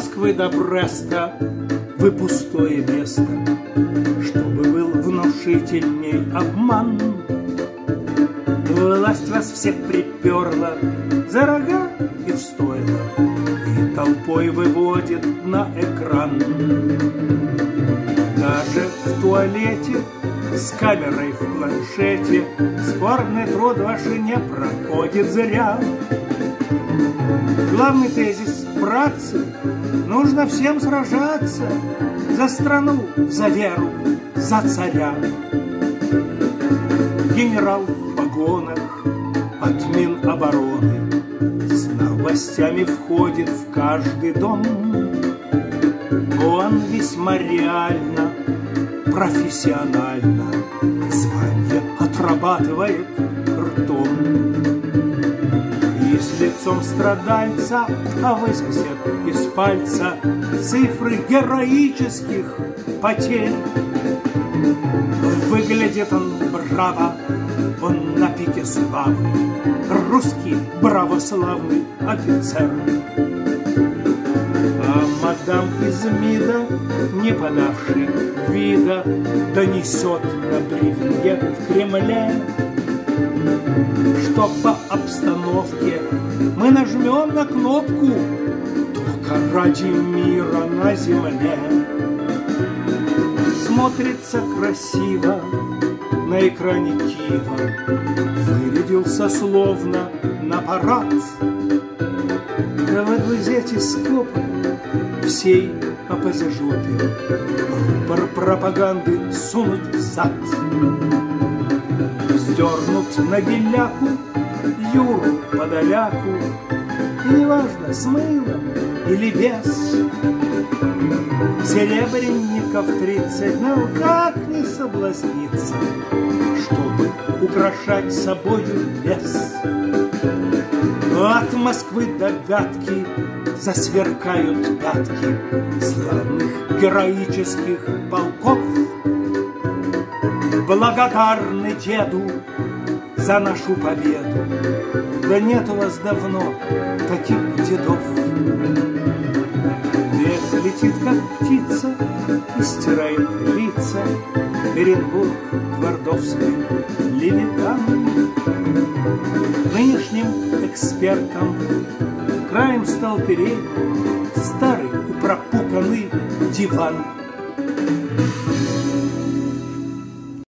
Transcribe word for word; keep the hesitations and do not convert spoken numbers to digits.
Москвы до Бреста вы пустое место, чтобы был внушительней обман. Власть вас всех приперла за рога и в стойло, и толпой выводит на экран. Даже в туалете с камерой в планшете скорбный труд ваш не проходит зря. Главный тезис – братцы, нужно всем сражаться за страну, за веру, за царя. Генерал в погонах от Минобороны с новостями входит в каждый дом. Он весьма реально, профессионально звание отрабатывает ртом. И с лицом страдальца, а высосет из пальца цифры героических потерь. Выглядит он браво, он на пике славы, русский православный офицер. А мадам из МИДа, не подавший вида, донесет на брифинге в Кремле, что по обстановке мы нажмем на кнопку только ради мира на земле. Смотрится красиво на экране Киева, вырядился словно на парад. Да выглядите скопы всей оппозижоты, рупор пропаганды сунуть в зад. Вздернут на геляку Юру Подоляку, и неважно, с мылом или без. Серебряников тридцать, ну как не соблазниться, чтобы украшать собою лес. От Москвы до Гатки засверкают пятки славных героических полков. Благодарны деду за нашу победу, да нет у вас давно таких дедов. Век летит, как птица, и стирает лица Оренбург, Твардовский, Левитан. Нынешним экспертам краем стал передний старый и пропуканный диван.